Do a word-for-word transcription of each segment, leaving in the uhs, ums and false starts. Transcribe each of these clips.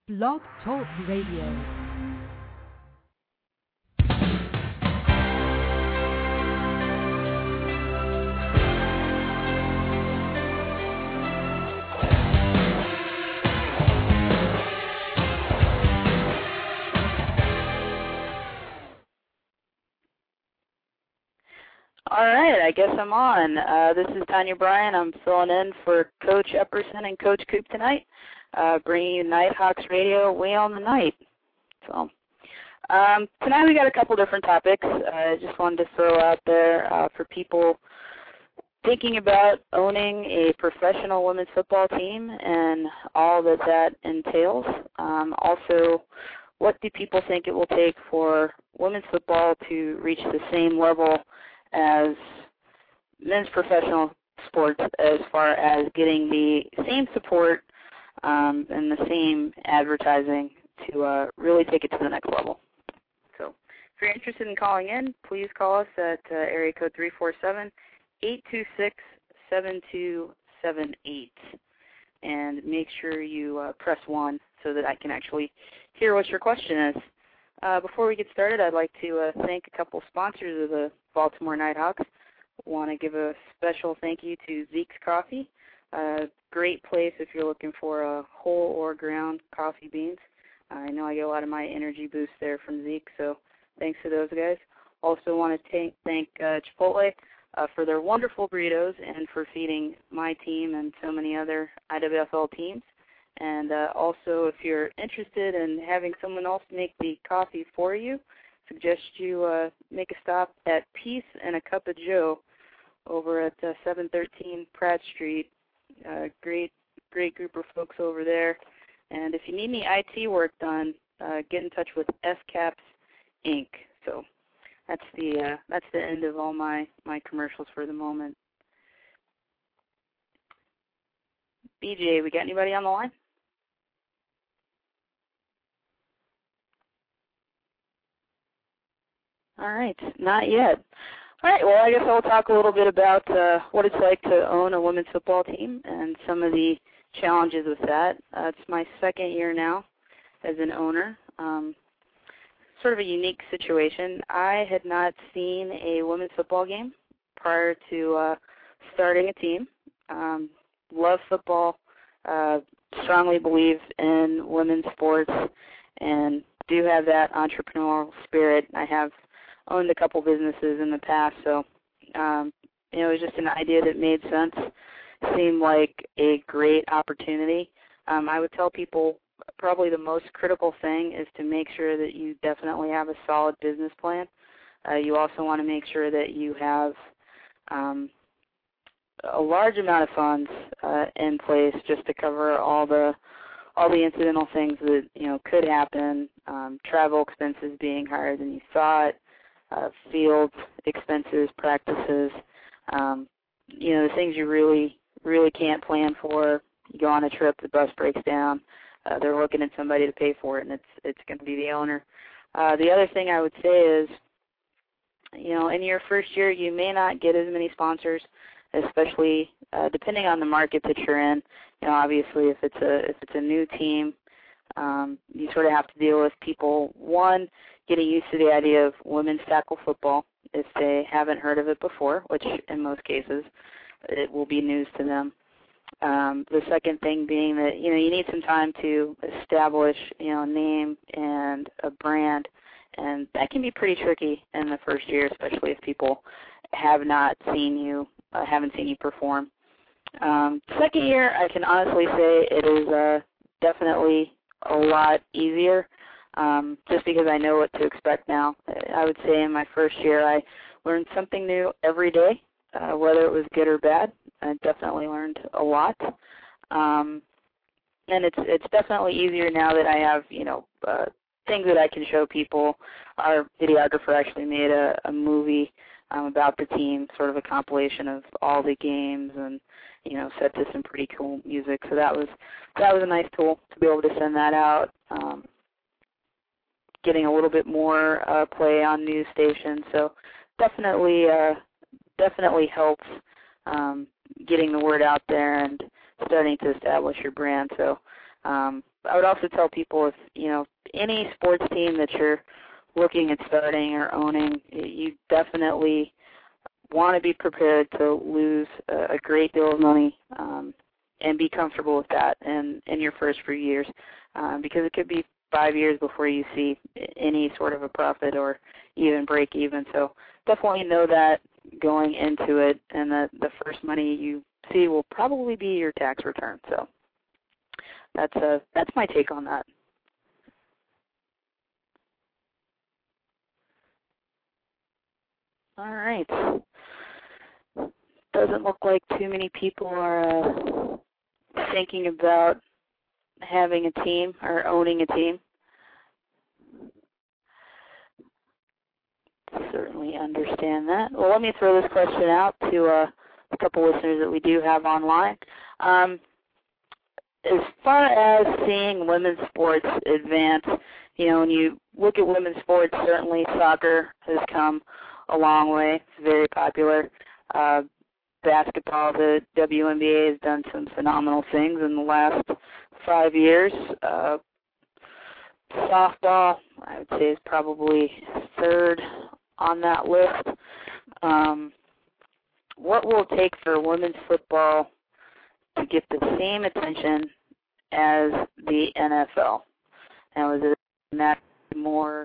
Blog Talk Radio. All right, I guess I'm on. Uh, this is Tanya Bryan. I'm filling in for Coach Epperson and Coach Coop tonight, uh, bringing you Nighthawks Radio way on the night. So um, tonight we got a couple different topics. I uh, just wanted to throw out there uh, for people thinking about owning a professional women's football team and all that that entails. Um, also, what do people think it will take for women's football to reach the same level as men's professional sports as far as getting the same support um, and the same advertising to uh, really take it to the next level. So if you're interested in calling in, please call us at uh, area code three four seven, eight two six, seven two seven eight. And make sure you uh, press one so that I can actually hear what your question is. Uh, before we get started, I'd like to uh, thank a couple sponsors of the Baltimore Nighthawks. Want to give a special thank you to Zeke's Coffee. Uh, great place if you're looking for a whole or ground coffee beans. I know I get a lot of my energy boost there from Zeke, so thanks to those guys. Also want to t- thank uh, Chipotle uh, for their wonderful burritos and for feeding my team and so many other I W F L teams. And uh, also, if you're interested in having someone else make the coffee for you, suggest you uh, make a stop at Peace and a Cup of Joe over at uh, seven thirteen Pratt Street. Uh, great, great group of folks over there. And if you need any I T work done, uh, get in touch with S CAPS Incorporated. So that's the uh, that's the end of all my, my commercials for the moment. B J, we got anybody on the line? All right, not yet. All right, well, I guess I'll talk a little bit about uh, what it's like to own a women's football team and some of the challenges with that. Uh, it's my second year now as an owner. Um, sort of a unique situation. I had not seen a women's football game prior to uh, starting a team. Um, love football, uh, strongly believe in women's sports, and do have that entrepreneurial spirit. I have owned a couple businesses in the past, so um, you know, it was just an idea that made sense, seemed like a great opportunity. Um, I would tell people probably the most critical thing is to make sure that you definitely have a solid business plan. Uh, you also want to make sure that you have um, a large amount of funds uh, in place just to cover all the all the incidental things that, you know, could happen, um, travel expenses being higher than you thought, uh, field expenses, practices, um, you know, the things you really, really can't plan for. You go on a trip, the bus breaks down, uh, they're looking at somebody to pay for it, and it's it's going to be the owner. Uh, the other thing I would say is, you know, in your first year, you may not get as many sponsors, especially uh, depending on the market that you're in. You know, obviously, if it's a if it's a new team, um, you sort of have to deal with people, one, getting used to the idea of women's tackle football if they haven't heard of it before, which in most cases it will be news to them. Um, the second thing being that, you know, you need some time to establish, you know, a name and a brand, and that can be pretty tricky in the first year, especially if people have not seen you, uh, haven't seen you perform. Um, second year, I can honestly say it is uh, definitely a lot easier, um, just because I know what to expect now. I would say in my first year, I learned something new every day, uh, whether it was good or bad. I definitely learned a lot, um, and it's it's definitely easier now that I have, you know, uh, things that I can show people. Our videographer actually made a, a movie um, about the team, sort of a compilation of all the games, and, you know, set to some pretty cool music. So that was that was a nice tool to be able to send that out. Um, getting a little bit more uh, play on news stations, so definitely uh, definitely helps um, getting the word out there and starting to establish your brand. So um, I would also tell people if, you know, any sports team that you're looking at starting or owning, you definitely want to be prepared to lose a, a great deal of money um, and be comfortable with that in, in your first few years um, because it could be five years before you see any sort of a profit or even break even. So definitely know that going into it, and that the first money you see will probably be your tax return. So that's a, that's my take on that. All right. Doesn't look like too many people are uh, thinking about having a team or owning a team. Certainly understand that. Well, let me throw this question out to uh, a couple listeners that we do have online. Um, as far as seeing women's sports advance, you know, when you look at women's sports, certainly soccer has come a long way. It's very popular. Uh, basketball, the W N B A has done some phenomenal things in the last five years. Uh, softball, I would say, is probably third on that list. Um, what will it take for women's football to get the same attention as the N F L? Now, is it that more?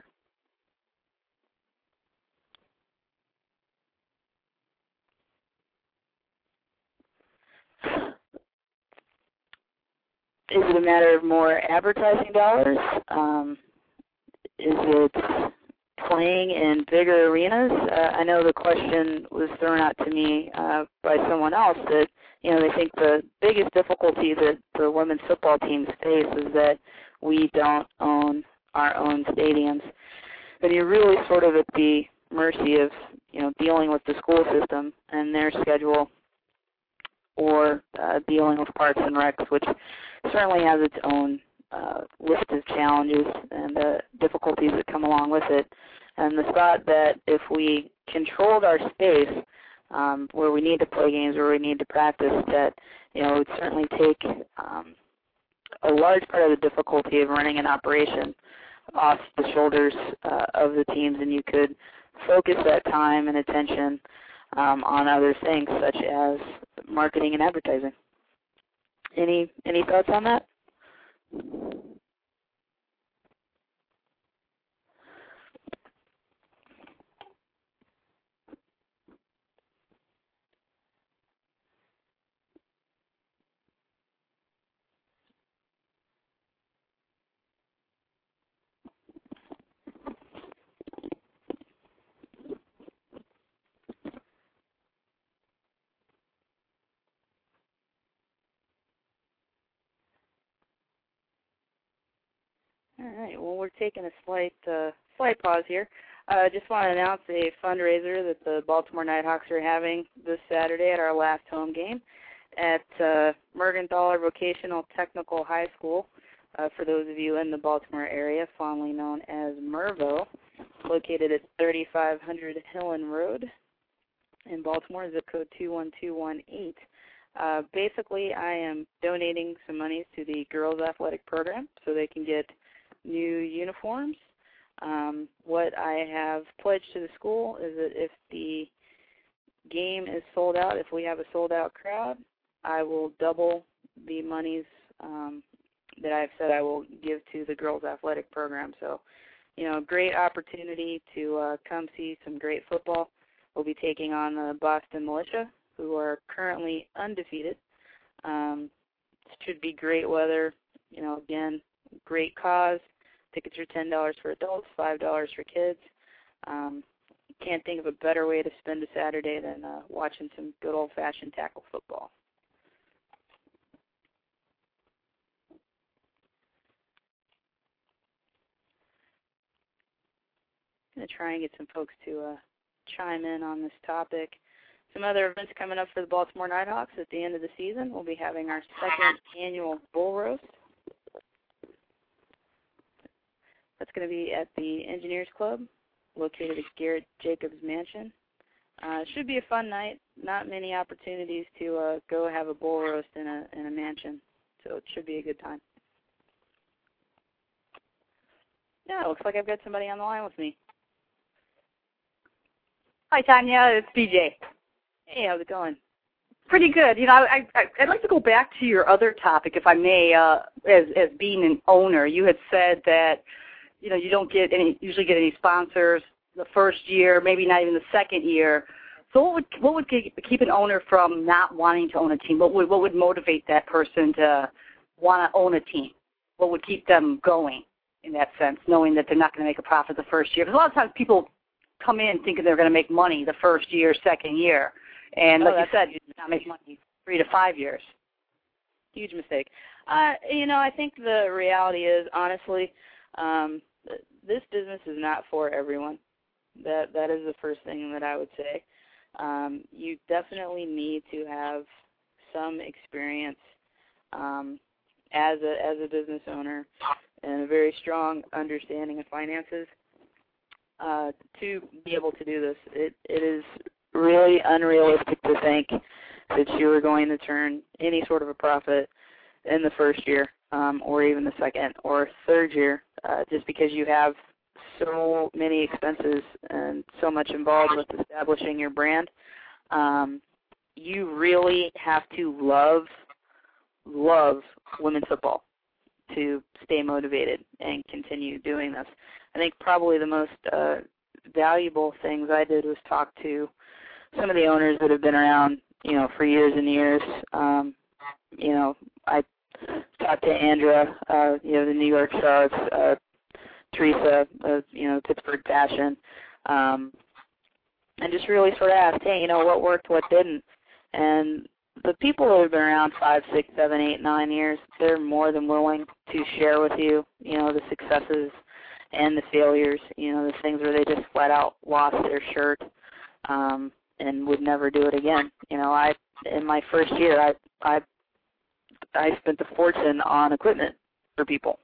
Is it a matter of more advertising dollars? Um, is it playing in bigger arenas? Uh, I know the question was thrown out to me uh, by someone else that, you know, they think the biggest difficulty that the women's football teams face is that we don't own our own stadiums. And you're really sort of at the mercy of, you know, dealing with the school system and their schedule, or uh, dealing with Parks and Recs, which certainly has its own uh, list of challenges and uh, difficulties that come along with it. And the thought that if we controlled our space um, where we need to play games, where we need to practice, that, you know, it would certainly take um, a large part of the difficulty of running an operation off the shoulders uh, of the teams, and you could focus that time and attention um, on other things such as marketing and advertising. Any any thoughts on that? All right. Well, we're taking a slight uh, slight pause here. I uh, just want to announce a fundraiser that the Baltimore Nighthawks are having this Saturday at our last home game at uh, Mergenthaler Vocational Technical High School. Uh, for those of you in the Baltimore area, fondly known as Mervo, located at thirty-five hundred Hillen Road in Baltimore, zip code two one two one eight. Uh, basically, I am donating some monies to the girls' athletic program so they can get new uniforms. Um, what I have pledged to the school is that if the game is sold out, if we have a sold-out crowd, I will double the monies um, that I've said I will give to the girls' athletic program. So, you know, great opportunity to uh, come see some great football. We'll be taking on the Boston Militia, who are currently undefeated. Um, should be great weather. You know, again, great cause. Tickets are ten dollars for adults, five dollars for kids. Um, can't think of a better way to spend a Saturday than uh, watching some good old-fashioned tackle football. I'm going to try and get some folks to uh, chime in on this topic. Some other events coming up for the Baltimore Nighthawks at the end of the season. We'll be having our second annual bull roast. That's going to be at the Engineers Club, located at Garrett Jacobs Mansion. Uh, it should be a fun night. Not many opportunities to uh, go have a bull roast in a in a mansion, so it should be a good time. Yeah, it looks like I've got somebody on the line with me. Hi, Tanya. It's B J. Hey, how's it going? Pretty good. You know, I, I, I'd like to go back to your other topic, if I may, uh, as, as being an owner. You had said that, you know, you don't get any, usually get any sponsors the first year, maybe not even the second year. So what would what would keep an owner from not wanting to own a team? What would what would motivate that person to want to own a team? What would keep them going in that sense, knowing that they're not going to make a profit the first year? Because a lot of times people come in thinking they're going to make money the first year, second year. And like oh, you said, you not make money three to five years. Huge mistake. Uh, you know, I think the reality is, honestly, um, this business is not for everyone. That That is the first thing that I would say. Um, you definitely need to have some experience um, as a as a business owner and a very strong understanding of finances uh, to be able to do this. It It is really unrealistic to think that you are going to turn any sort of a profit in the first year um, or even the second or third year uh, just because you have so many expenses and so much involved with establishing your brand. Um, you really have to love, love women's football to stay motivated and continue doing this. I think probably the most uh, valuable things I did was talk to some of the owners that have been around, you know, for years and years. Um, you know, I talked to Andrea, uh, you know, the New York Stars, uh, Teresa, uh, you know, Pittsburgh Fashion, um, and just really sort of asked, hey, you know, what worked, what didn't? And the people that have been around five, six, seven, eight, nine years, they're more than willing to share with you, you know, the successes and the failures, you know, the things where they just flat out lost their shirt um, and would never do it again. You know, I in my first year, I I I spent a fortune on equipment for people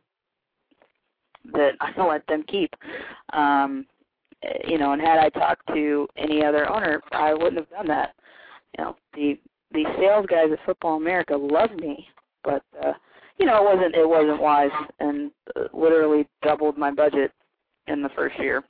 that I let them keep. Um, you know, and had I talked to any other owner, I wouldn't have done that. You know, the the sales guys at Football America love me, but uh, you know, it wasn't it wasn't wise, and uh, literally doubled my budget in the first year.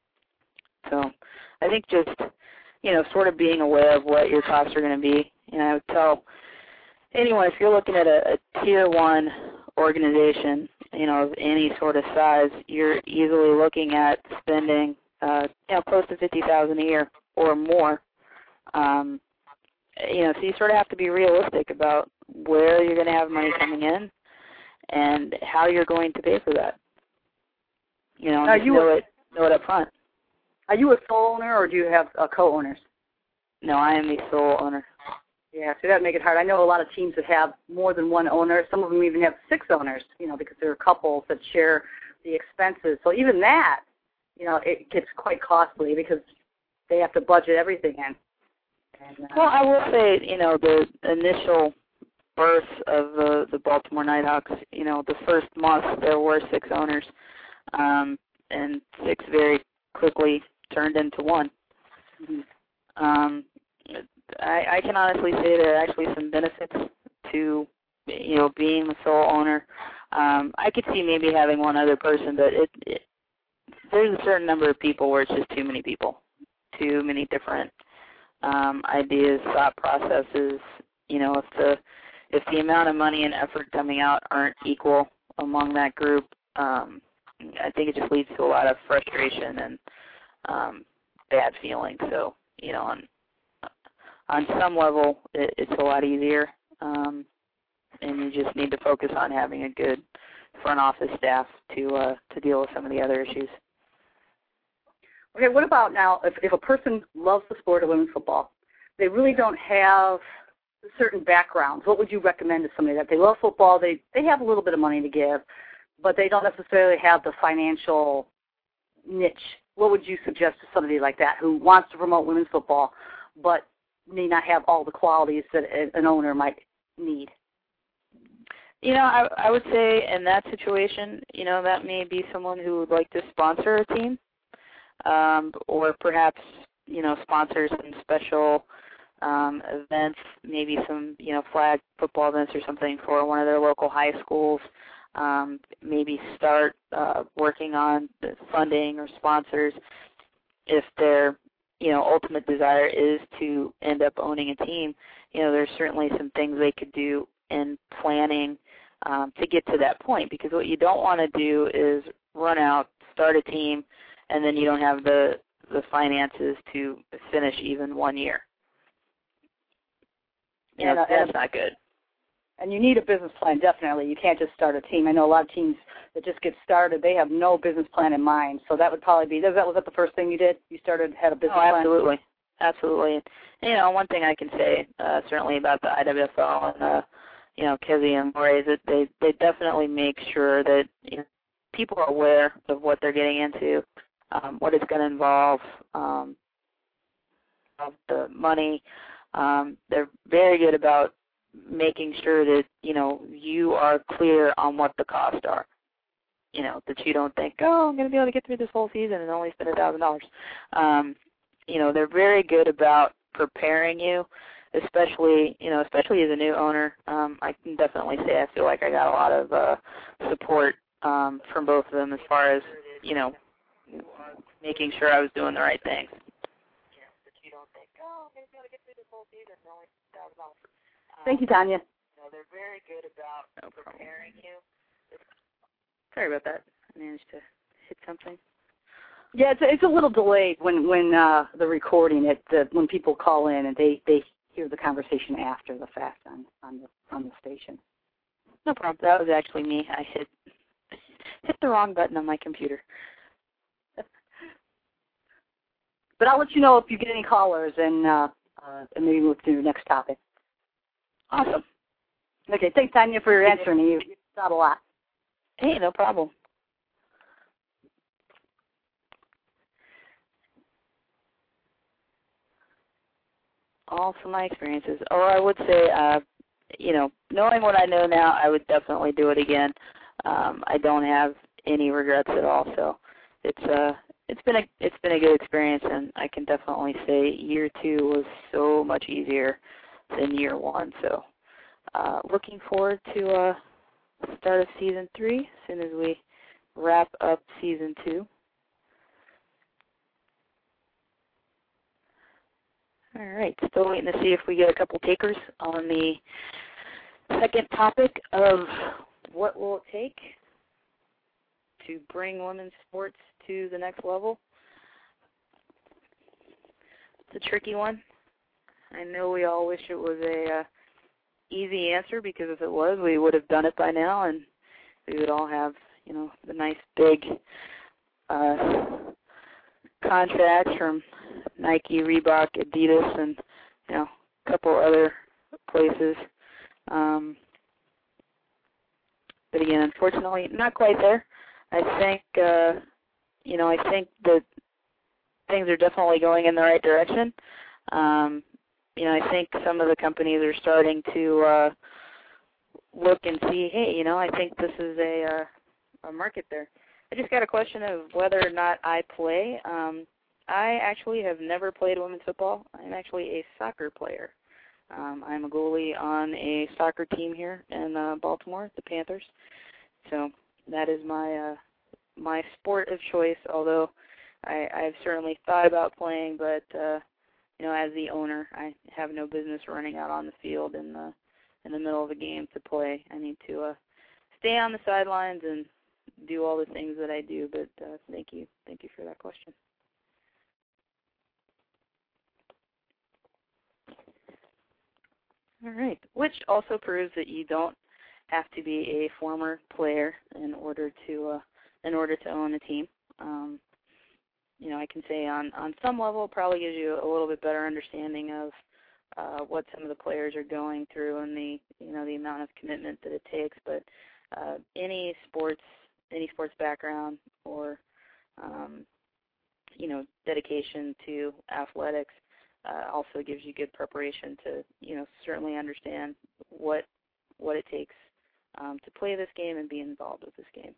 So, I think just you know, sort of being aware of what your costs are going to be. You know, I would tell anyone if you're looking at a, a tier one organization, you know, of any sort of size, you're easily looking at spending, uh, you know, close to fifty thousand dollars a year or more. Um, you know, so you sort of have to be realistic about where you're going to have money coming in and how you're going to pay for that. You know, and just you know it, know it up front. Are you a sole owner or do you have uh, co-owners? No, I am the sole owner. Yeah, so that would make it hard. I know a lot of teams that have more than one owner. Some of them even have six owners, you know, because there are couples that share the expenses. So even that, you know, it gets quite costly because they have to budget everything in. And, uh, well, I will say, you know, the initial birth of the, the Baltimore Nighthawks, you know, the first month there were six owners, um, and six very quickly turned into one. mm-hmm. Um, I, I can honestly say there are actually some benefits to, you know, being the sole owner. Um, I could see maybe having one other person, but it, it there's a certain number of people where it's just too many people, too many different um, ideas, thought processes. You know, if the if the amount of money and effort coming out aren't equal among that group, um, I think it just leads to a lot of frustration and um, bad feelings. So, you know, on on some level, it, it's a lot easier, um, and you just need to focus on having a good front office staff to uh, to deal with some of the other issues. Okay, what about now if, if a person loves the sport of women's football, they really don't have certain backgrounds, what would you recommend to somebody that they love football, they, they have a little bit of money to give, but they don't necessarily have the financial niche? What would you suggest to somebody like that who wants to promote women's football but may not have all the qualities that an owner might need? You know, I, I would say in that situation, you know, that may be someone who would like to sponsor a team, um, or perhaps, you know, sponsor some special um, events, maybe some, you know, flag football events or something for one of their local high schools. um, maybe start uh, working on the funding or sponsors if their, you know, ultimate desire is to end up owning a team. You know, there's certainly some things they could do in planning um, to get to that point, because what you don't want to do is run out, start a team, and then you don't have the, the finances to finish even one year. You know, and, uh, that's and, not good. And you need a business plan, definitely. You can't just start a team. I know a lot of teams that just get started, they have no business plan in mind. So that would probably be, that was that the first thing you did? You started, had a business oh, plan? Absolutely. Absolutely. And, you know, one thing I can say uh, certainly about the I W F L and, uh, you know, Kezzy and Lori is that they, they definitely make sure that, you know, people are aware of what they're getting into, um, what it's going to involve, um, of the money. Um, they're very good about making sure that, you know, you are clear on what the costs are. You know, that you don't think, oh, I'm going to be able to get through this whole season and only spend one thousand dollars. Um, you know, they're very good about preparing you, especially, you know, especially as a new owner. Um, I can definitely say I feel like I got a lot of uh, support um, from both of them as far as, you know, making sure I was doing the right things. You know, that you don't think, oh, I'm going to be able to get through this whole season and only one thousand dollars. Thank you, Tanya. You know, they're very good about no preparing you. Sorry about that. I managed to hit something. Yeah, it's a, it's a little delayed when when uh, the recording it the, when people call in and they, they hear the conversation after the fact on on the on the station. No problem. That was actually me. I hit hit the wrong button on my computer. But I'll let you know if you get any callers and uh, uh, and maybe move to the next topic. Awesome. Okay, thanks, Tanya, for your answering. You thought a lot. Hey, no problem. All from my experiences. Or I would say, uh, you know, knowing what I know now, I would definitely do it again. Um, I don't have any regrets at all. So it's uh, it's been a it's been a good experience, and I can definitely say year two was so much easier than year one. So uh, looking forward to uh, the start of season three as soon as we wrap up season two. All right, still waiting to see if we get a couple takers on the second topic of what will it take to bring women's sports to the next level. It's a tricky one. I know we all wish it was a uh, easy answer, because if it was, we would have done it by now, and we would all have, you know, the nice big uh, contracts from Nike, Reebok, Adidas, and, you know, a couple other places. Um, but again, unfortunately, not quite there. I think, uh, you know, I think that things are definitely going in the right direction. Um, you know, I think some of the companies are starting to uh, look and see, hey, you know, I think this is a, uh, a market there. I just got a question of whether or not I play. Um, I actually have never played women's football. I'm actually a soccer player. Um, I'm a goalie on a soccer team here in uh, Baltimore, the Panthers. So that is my uh, my sport of choice. Although I, I've certainly thought about playing, but uh, you know, as the owner, I have no business running out on the field in the in the middle of a game to play. I need to uh, stay on the sidelines and do all the things that I do. But uh, thank you, thank you for that question. All right, which also proves that you don't have to be a former player in order to uh, in order to own a team. Um, you know, I can say on, on some level, it probably gives you a little bit better understanding of uh, what some of the players are going through and the you know the amount of commitment that it takes. But uh, any sports any sports background or um, you know dedication to athletics uh, also gives you good preparation to you know certainly understand what what it takes um, to play this game and be involved with this game.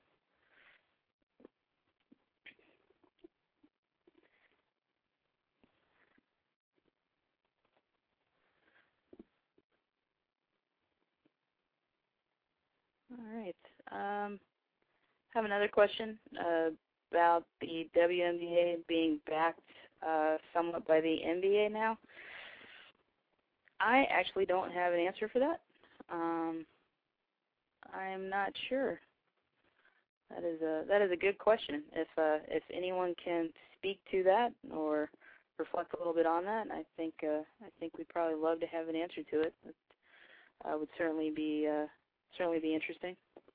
All right. Um, have another question uh, about the W N B A being backed uh, somewhat by the N B A now. I actually don't have an answer for that. Um, I'm not sure. That is a that is a good question. If uh, if anyone can speak to that or reflect a little bit on that, I think uh, I think we'd probably love to have an answer to it. It uh, would certainly be uh, certainly be interesting.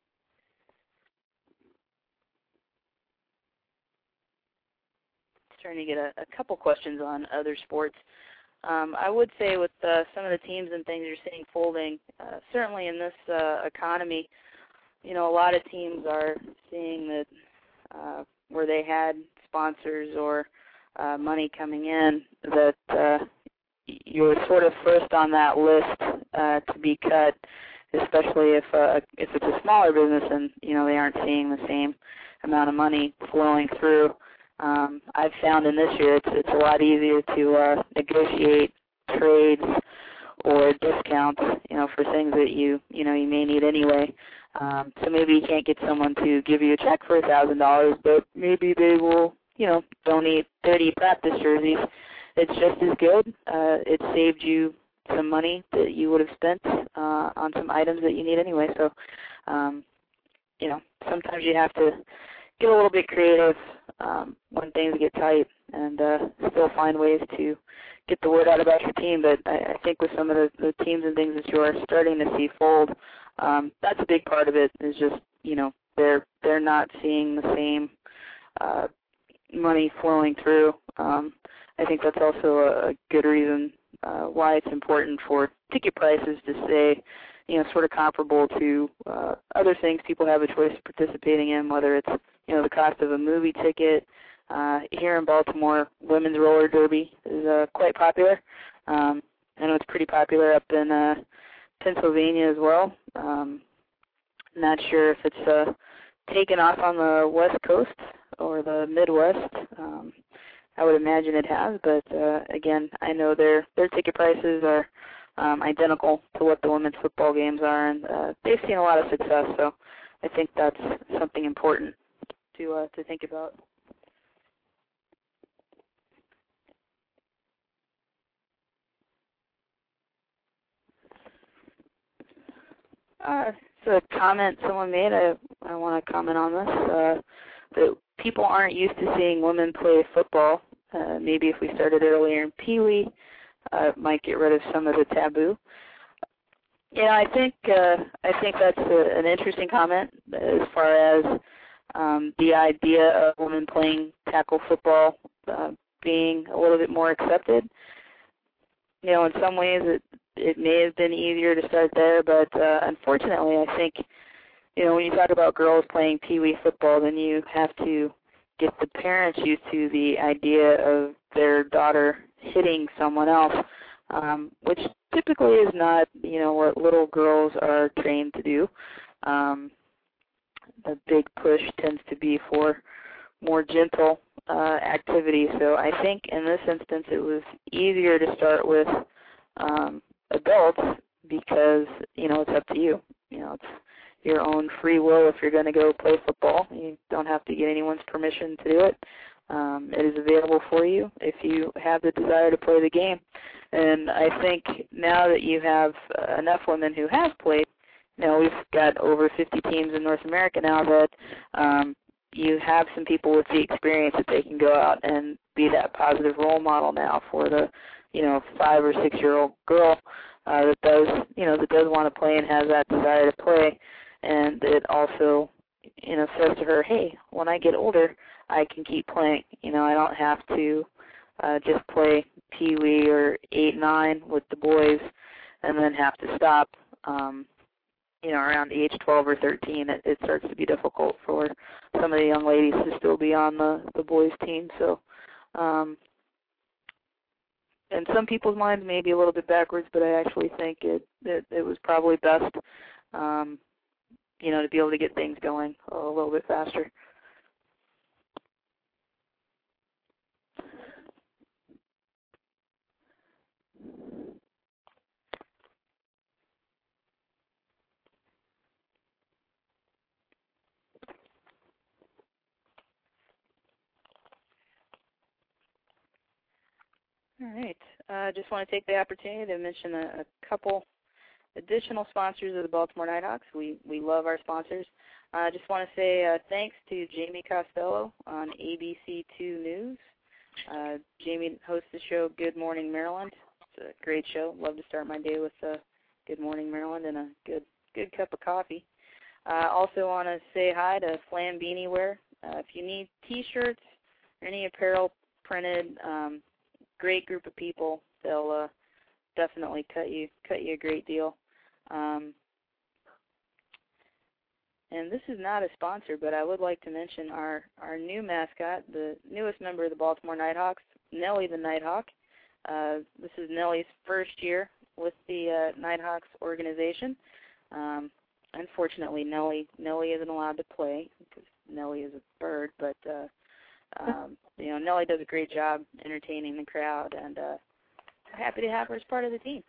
Starting to get a, a couple questions on other sports. Um, I would say with uh, some of the teams and things you're seeing folding, uh, certainly in this uh, economy, you know, a lot of teams are seeing that uh, where they had sponsors or uh, money coming in, that uh, you're sort of first on that list uh, to be cut, especially if uh, if it's a smaller business and, you know, they aren't seeing the same amount of money flowing through. Um, I've found in this year it's, it's a lot easier to uh, negotiate trades or discounts, you know, for things that you, you know, you may need anyway. Um, so maybe you can't get someone to give you a check for a thousand dollars, but maybe they will, you know, donate thirty practice jerseys. It's just as good. Uh, it saved you some money that you would have spent uh, on some items that you need anyway. So, um, you know, sometimes you have to get a little bit creative um, when things get tight and uh, still find ways to get the word out about your team. But I, I think with some of the, the teams and things that you are starting to see fold, um, that's a big part of it. Is just, you know, they're they're not seeing the same uh, money flowing through. Um, I think that's also a, a good reason uh, why it's important for ticket prices to stay, you know, sort of comparable to uh, other things people have a choice of participating in, whether it's, you know, the cost of a movie ticket. Uh, here in Baltimore, women's roller derby is uh, quite popular. Um, I know it's pretty popular up in uh, Pennsylvania as well. Um, not sure if it's uh, taken off on the West Coast or the Midwest. Um, I would imagine it has, but uh, again, I know their their ticket prices are um, identical to what the women's football games are, and uh, they've seen a lot of success. So I think that's something important to uh, to think about. Uh, it's a comment someone made. I I want to comment on this. Uh, that people aren't used to seeing women play football. Uh, maybe if we started earlier in Pee Wee, uh, it might get rid of some of the taboo. Yeah, I think uh, I think that's a, an interesting comment as far as um, the idea of women playing tackle football uh, being a little bit more accepted. You know, in some ways it it may have been easier to start there, but uh, unfortunately, I think, you know, when you talk about girls playing Pee Wee football, then you have to get the parents used to the idea of their daughter hitting someone else, um, which typically is not, you know, what little girls are trained to do. Um, the big push tends to be for more gentle uh, activity. So I think in this instance it was easier to start with um, adults because, you know, it's up to you. You know, it's your own free will if you're going to go play football. You don't have to get anyone's permission to do it. Um, it is available for you if you have the desire to play the game. And I think now that you have uh, enough women who have played, you know, we've got over fifty teams in North America now that um, you have some people with the experience that they can go out and be that positive role model now for the, you know, five or six year old girl uh, that does, you know, that does want to play and has that desire to play, and it also, you know, says to her, hey, when I get older, I can keep playing. You know, I don't have to uh, just play Pee Wee or eight, nine with the boys and then have to stop. Um, you know, around age twelve or thirteen, it, it starts to be difficult for some of the young ladies to still be on the, the boys' team. So, um, in some people's minds, maybe a little bit backwards, but I actually think it it, it was probably best, um, you know, to be able to get things going a little bit faster. All right. I uh, just want to take the opportunity to mention a, a couple additional sponsors of the Baltimore Nighthawks. We we love our sponsors. I uh, just want to say uh, thanks to Jamie Costello on A B C two News. Uh, Jamie hosts the show Good Morning Maryland. It's a great show. Love to start my day with uh, Good Morning Maryland and a good good cup of coffee. I uh, also want to say hi to Flam Beanie Wear. Uh, if you need T-shirts or any apparel printed, um, great group of people. They'll uh, definitely cut you cut you a great deal. Um, and this is not a sponsor, but I would like to mention our, our new mascot, the newest member of the Baltimore Nighthawks, Nellie the Nighthawk. Uh, this is Nellie's first year with the uh, Nighthawks organization. Um, unfortunately, Nellie Nellie isn't allowed to play because Nellie is a bird, but uh, um, you know Nellie does a great job entertaining the crowd, and uh, happy to have her as part of the team.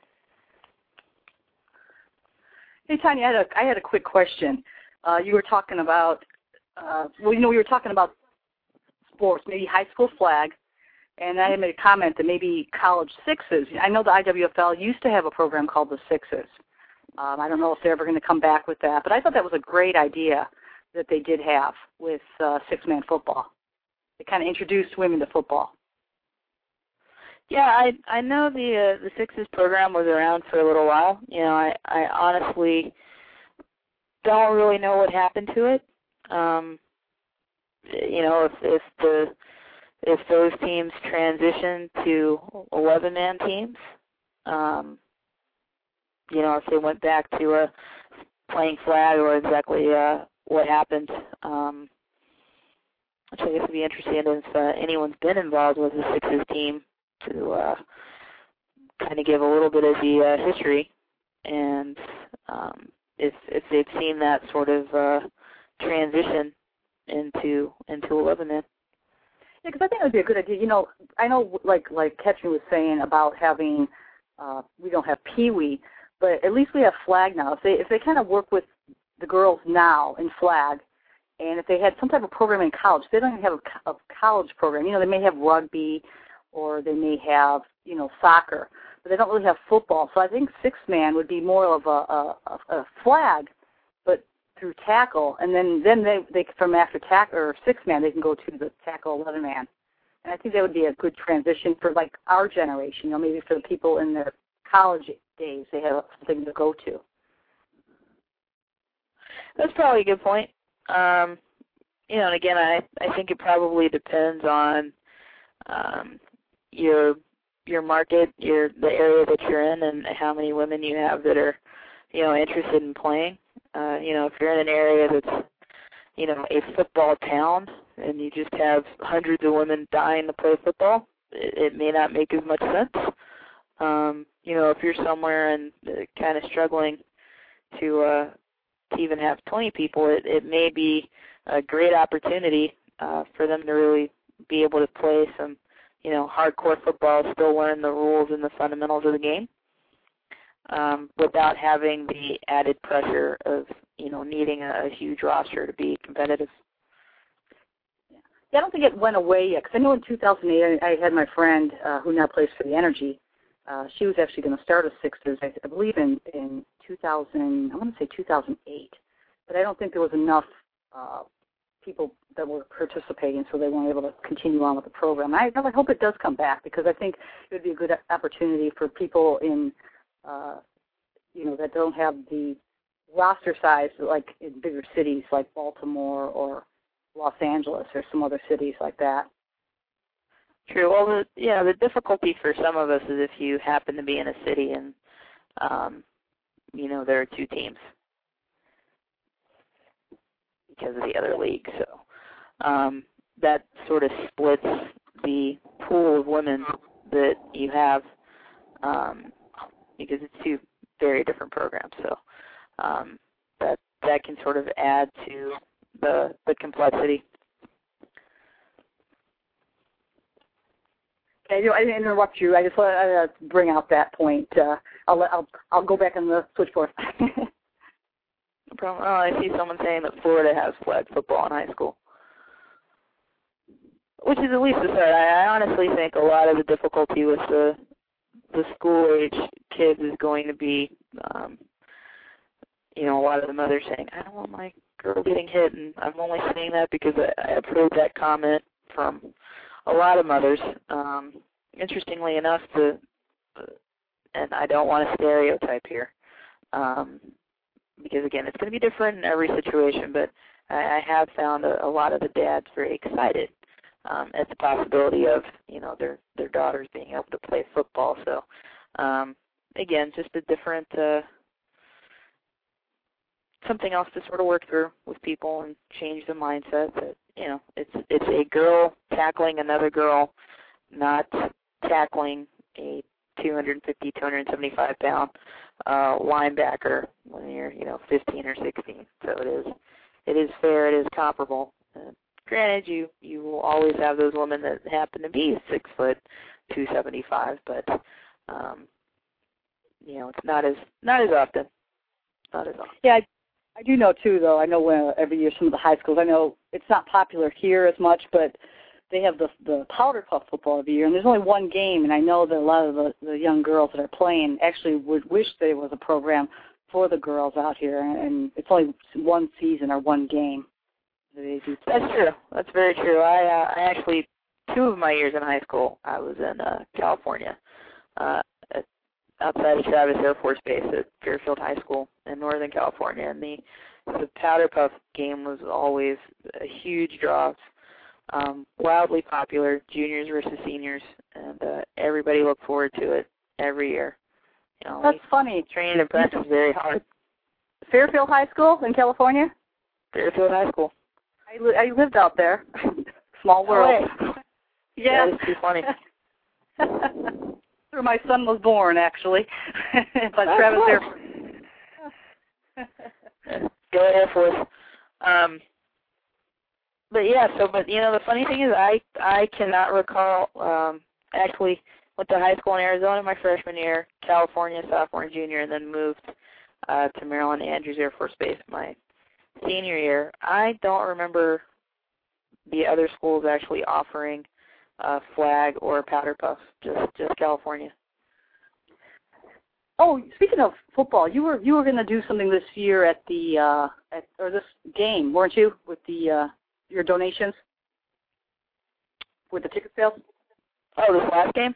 Hey, Tanya, I had a, I had a quick question. Uh, you were talking about, uh, well, you know, we were talking about sports, maybe high school flag, and I had made a comment that maybe college sixes. I know the I W F L used to have a program called the Sixes. Um, I don't know if they're ever going to come back with that, but I thought that was a great idea that they did have with uh, six-man football. It kind of introduced women to football. Yeah, I I know the uh, the Sixes program was around for a little while. You know, I, I honestly don't really know what happened to it. Um, you know, if if the if those teams transitioned to eleven-man teams, um, you know, if they went back to a playing flag or exactly uh, what happened. Um, which I guess would be interesting if uh, anyone's been involved with the Sixes team to uh, kind of give a little bit of the uh, history, and um, if if they've seen that sort of uh, transition into into eleven man. Yeah, because I think it would be a good idea. You know, I know, like like Ketchum was saying about having, uh, we don't have Pee Wee, but at least we have flag now. If they if they kind of work with the girls now in flag, and if they had some type of program in college, they don't even have a, a college program. You know, they may have rugby, or they may have, you know, soccer, but they don't really have football. So I think six-man would be more of a, a, a flag, but through tackle, and then, then they, they from after tackle or six-man, they can go to the tackle eleven-man. And I think that would be a good transition for, like, our generation, you know, maybe for the people in their college days, they have something to go to. That's probably a good point. Um, you know, and again, I, I think it probably depends on um, your your market, your the area that you're in, and how many women you have that are, you know, interested in playing. Uh, you know, if you're in an area that's, you know, a football town, and you just have hundreds of women dying to play football, it, it may not make as much sense. Um, you know, if you're somewhere and uh, kind of struggling to uh, to even have twenty people, it, it may be a great opportunity uh, for them to really be able to play some, you know, hardcore football, still learn the rules and the fundamentals of the game, um, without having the added pressure of, you know, needing a, a huge roster to be competitive. Yeah, I don't think it went away yet, because I know in two thousand eight I, I had my friend uh, who now plays for the Energy. Uh, she was actually going to start a Sixers, I, I believe, in, in two thousand, I want to say two thousand eight, but I don't think there was enough uh, people that were participating, so they weren't able to continue on with the program. I really hope it does come back, because I think it would be a good opportunity for people in, uh, you know, that don't have the roster size, like in bigger cities like Baltimore or Los Angeles or some other cities like that. True. Well, the, yeah, the difficulty for some of us is if you happen to be in a city and, um, you know, there are two teams because of the other league. So um, that sort of splits the pool of women that you have um, because it's two very different programs. So um, that that can sort of add to the the complexity. Okay, I didn't interrupt you. I just want to bring out that point. Uh, I'll, I'll I'll go back on the switchboard. No problem. Oh, I see someone saying that Florida has flag football in high school. which is at least the start. I, I honestly think a lot of the difficulty with the the school age kids is going to be, um, you know, a lot of the mothers saying, I don't want my girl getting hit, and I'm only saying that because I, I have heard that comment from a lot of mothers. Um, interestingly enough, the, and I don't want to stereotype here, um, because, again, it's going to be different in every situation, but I, I have found a, a lot of the dads very excited um, at the possibility of, you know, their, their daughters being able to play football. So, um, again, just a different, uh, something else to sort of work through with people and change the mindset that, you know, it's it's a girl tackling another girl, not tackling a two fifty, two seventy-five pound uh, linebacker when you're, you know, fifteen or sixteen. So it is, it is fair, it is comparable. Uh, granted, you you will always have those women that happen to be six foot, two seventy-five, but um, you know, it's not as not as often. Not as often. Yeah. I- I do know, too, though. I know when, every year some of the high schools, I know it's not popular here as much, but they have the the powder puff football every year, and there's only one game, and I know that a lot of the, the young girls that are playing actually would wish there was a program for the girls out here, and it's only one season or one game. That they do play. That's true. That's very true. I, uh, I actually, two of my years in high school, I was in uh, California, uh, at, outside of Travis Air Force Base at Fairfield High School in Northern California, and the the powder puff game was always a huge draw. Um, wildly popular, juniors versus seniors, and uh, everybody looked forward to it every year. You know, That's funny. Training and practice is very hard. Fairfield High School in California? Fairfield High School. I, li- I lived out there. Small world. Oh, yeah. That is too funny. Where my son was born, actually. but That's Travis cool. Air Force. Go Air Force. Um, but yeah, so but you know the funny thing is I I cannot recall. Um, I actually went to high school in Arizona my freshman year, California sophomore and junior, and then moved uh, to Maryland Andrews Air Force Base my senior year. I don't remember the other schools actually offering a flag or a powder puff. Just just California. Oh, speaking of football, you were you were going to do something this year at the uh, at or this game, weren't you? With the uh, your donations, with the ticket sales. Oh, this last game?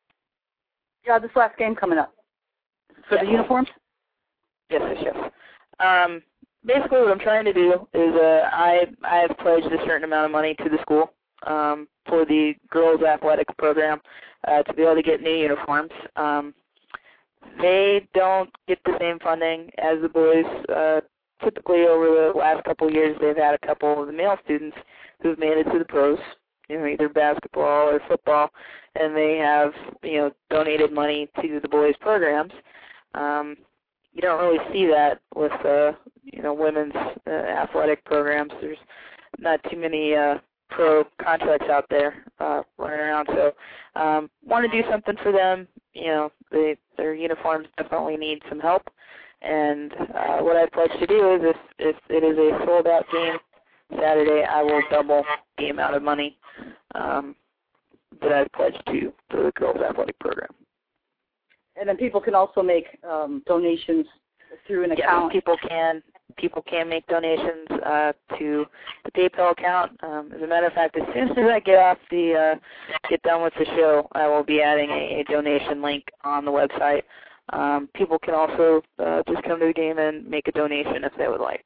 Yeah, this last game coming up for yes. the uniforms. Yes, yes, yes. Um, basically, what I'm trying to do is uh, I I have pledged a certain amount of money to the school um, for the girls' athletics program uh, to be able to get new uniforms. Um, They don't get the same funding as the boys. Uh, typically, over the last couple of years, they've had a couple of the male students who've made it to the pros, you know, either basketball or football, and they have, you know, donated money to the boys' programs. Um, you don't really see that with, uh, you know, women's uh, athletic programs. There's not too many uh, pro contracts out there uh, running around. So, um, want to do something for them. You know, they, their uniforms definitely need some help. And uh, what I pledge to do is if, if it is a sold-out game Saturday, I will double the amount of money um, that I pledge to for the girls' athletic program. And then people can also make um, donations through an yes, account. people can people can make donations uh, to the PayPal account. Um, as a matter of fact, as soon as I get off the uh, get done with the show, I will be adding a, a donation link on the website. Um, people can also uh, just come to the game and make a donation if they would like.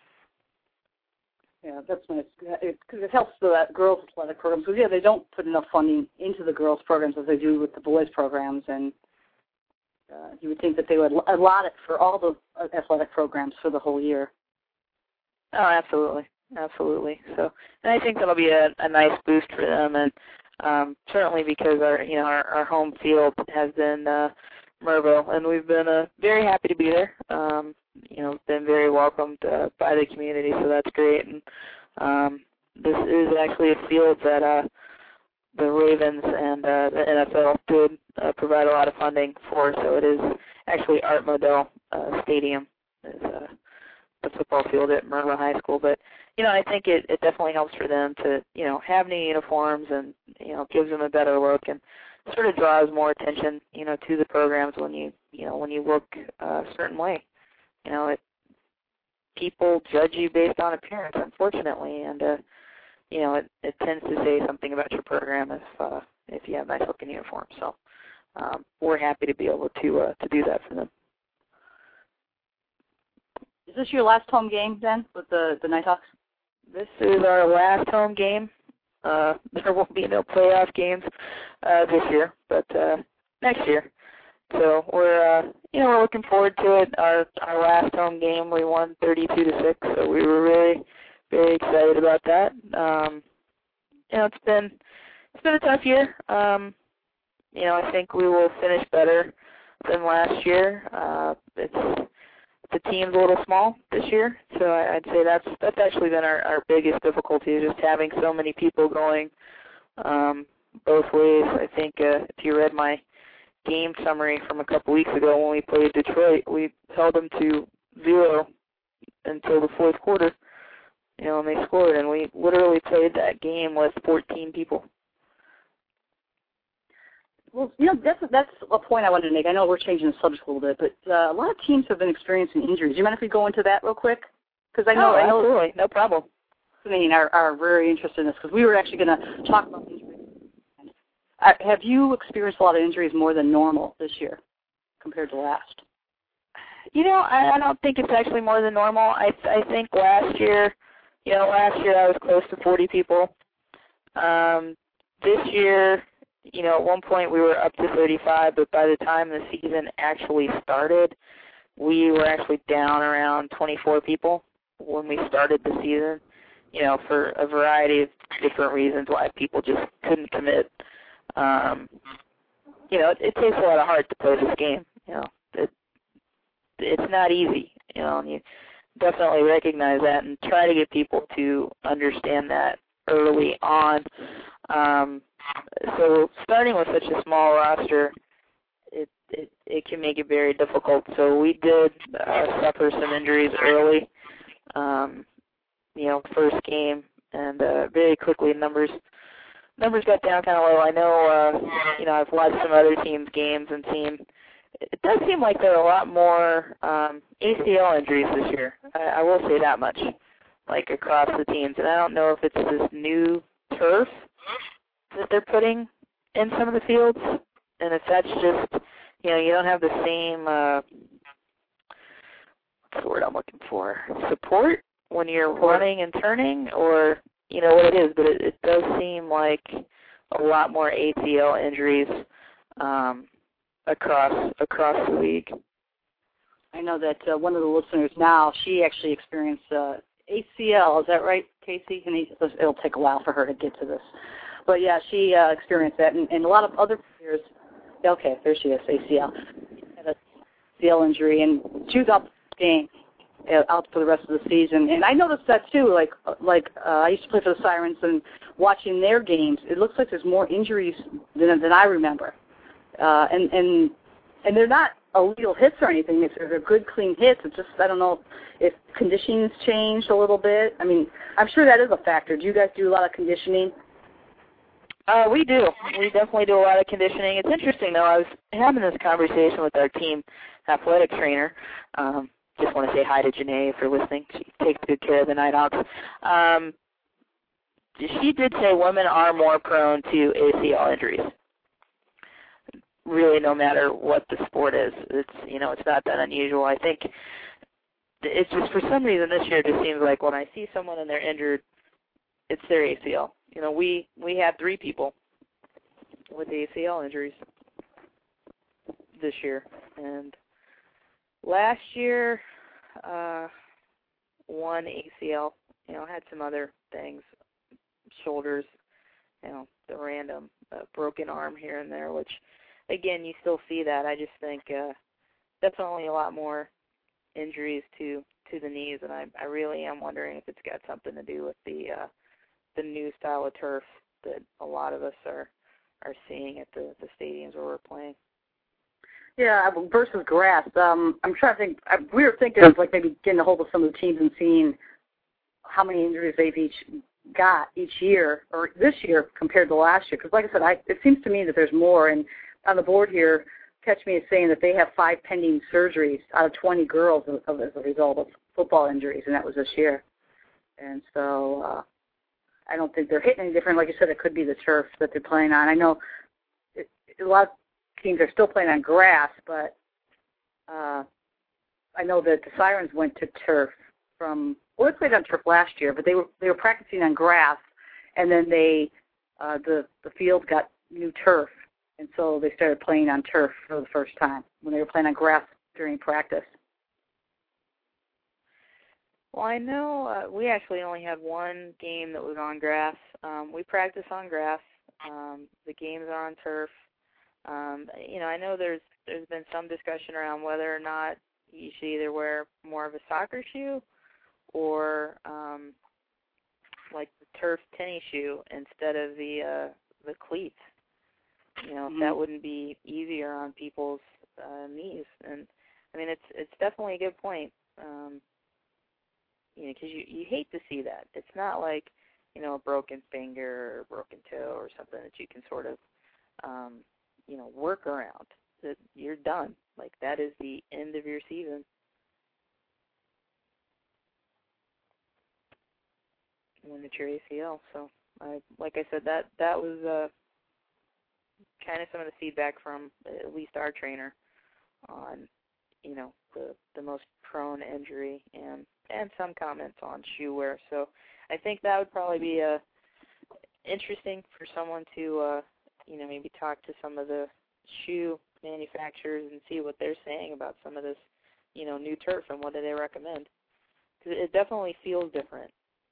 Yeah, that's nice because it, it helps the girls' athletic programs. Because yeah, they don't put enough funding into the girls' programs as they do with the boys' programs, and uh, you would think that they would allot it for all the athletic programs for the whole year. Oh, absolutely, absolutely. So, and I think that'll be a, a nice boost for them, and um, certainly because our, you know, our, our home field has been uh, Mervo, and we've been uh, very happy to be there. Um, you know, been very welcomed uh, by the community, so that's great. And um, this is actually a field that uh, the Ravens and uh, the N F L did uh, provide a lot of funding for, so it is actually Art Modell uh, Stadium is uh, the football field at Merla High School. But, you know, I think it, it definitely helps for them to, you know, have new uniforms and, you know, gives them a better look and sort of draws more attention, you know, to the programs when you, you know, when you look uh, a certain way. You know, it, people judge you based on appearance, unfortunately, and, uh, you know, it, it tends to say something about your program if uh, if you have nice-looking uniforms. So um, we're happy to be able to uh, to do that for them. Is this your last home game, then, with the, the Nighthawks? This is our last home game. Uh, there won't be no playoff games uh, this year, but uh, next year. So we're, uh, you know, we're looking forward to it. Our our last home game, we won thirty-two to six, so we were really, very excited about that. Um, you know, it's been it's been a tough year. Um, you know, I think we will finish better than last year. Uh, it's the team's a little small this year, so I, I'd say that's that's actually been our, our biggest difficulty, is just having so many people going um, both ways. I think uh, if you read my game summary from a couple weeks ago when we played Detroit, we held them to zero until the fourth quarter, you know, and they scored, and we literally played that game with fourteen people. Well, you know, that's that's a point I wanted to make. I know we're changing the subject a little bit, but uh, a lot of teams have been experiencing injuries. Do you mind if we go into that real quick? Because I know, oh, I know, absolutely, no problem. I mean, are are very interested in this because we were actually going to talk about injuries. Uh, have you experienced a lot of injuries more than normal this year compared to last? You know, I, I don't think it's actually more than normal. I I think last year, you know, last year I was close to forty people. Um, this year, you know, at one point we were up to thirty-five, but by the time the season actually started, we were actually down around twenty-four people when we started the season, you know, for a variety of different reasons why people just couldn't commit. Um, you know, it, it takes a lot of heart to play this game. You know, it, it's not easy, you know, and you definitely recognize that and try to get people to understand that early on. Um, so starting with such a small roster, it, it, it can make it very difficult. So we did uh, suffer some injuries early, um, you know, first game, and uh, very quickly numbers numbers got down kind of low. I know, uh, you know, I've watched some other teams' games and seen it does seem like there are a lot more um, A C L injuries this year. I, I will say that much, like across the teams. And I don't know if it's this new turf that they're putting in some of the fields, and if that's just, you know, you don't have the same, uh, what's the word I'm looking for, support when you're running and turning, or, you know, what it is, but it, it does seem like a lot more A C L injuries um, across across the league. I know that uh, one of the listeners now, she actually experienced uh, A C L. Is that right, Casey? And he, it'll take a while for her to get to this. But, yeah, she uh, experienced that. And, and a lot of other players, okay, there she is, A C L. Had a A C L injury, and she was out the game, uh, out for the rest of the season. And I noticed that, too. Like, like uh, I used to play for the Sirens, and watching their games, it looks like there's more injuries than, than I remember. Uh, and, and and they're not illegal hits or anything. It's, they're good, clean hits. It's just, I don't know if conditioning's changed a little bit. I mean, I'm sure that is a factor. Do you guys do a lot of conditioning? Uh, we do. We definitely do a lot of conditioning. It's interesting, though. I was having this conversation with our team athletic trainer. Um, just want to say hi to Janae if you're listening. She takes good care of the Nighthawks. Um, she did say women are more prone to A C L injuries. Really, no matter what the sport is, it's, you know, it's not that unusual. I think it's just, for some reason this year, it just seems like when I see someone and they're injured, it's their A C L. You know, we we had three people with A C L injuries this year, and last year, uh, one A C L. You know, had some other things, shoulders, you know, the random uh, broken arm here and there, which, again, you still see that. I just think uh, definitely a lot more injuries to, to the knees, and I, I really am wondering if it's got something to do with the uh, the new style of turf that a lot of us are are seeing at the, the stadiums where we're playing. Yeah, versus grass. Um, I'm trying to think. I, we were thinking of like maybe getting a hold of some of the teams and seeing how many injuries they've each got each year or this year compared to last year. Because like I said, I, it seems to me that there's more. And on the board here, Catch Me is saying that they have five pending surgeries out of twenty girls as, as a result of football injuries, and that was this year. And so uh, I don't think they're hitting any different. Like you said, it could be the turf that they're playing on. I know it, a lot of teams are still playing on grass, but uh, I know that the Sirens went to turf from, well, they played on turf last year, but they were they were practicing on grass, and then they uh, the the field got new turf, and so they started playing on turf for the first time when they were playing on grass during practice. Well, I know uh, we actually only had one game that was on grass. Um, we practice on grass. Um, the games are on turf. Um, you know, I know there's there's been some discussion around whether or not you should either wear more of a soccer shoe or um, like the turf tennis shoe instead of the uh, the cleats. You know, if that wouldn't be easier on people's uh, knees. And I mean, it's it's definitely a good point. Um, you know, because you you hate to see that. It's not like, you know, a broken finger or a broken toe or something that you can sort of um, you know, work around. That you're done. Like, that is the end of your season. When it's your A C L. So, I, like I said, that that was uh, kind of some of the feedback from at least our trainer on, you know, the the most prone injury and and some comments on shoe wear. So, I think that would probably be uh, interesting for someone to, uh, you know, maybe talk to some of the shoe manufacturers and see what they're saying about some of this, you know, new turf and what do they recommend. Because it definitely feels different.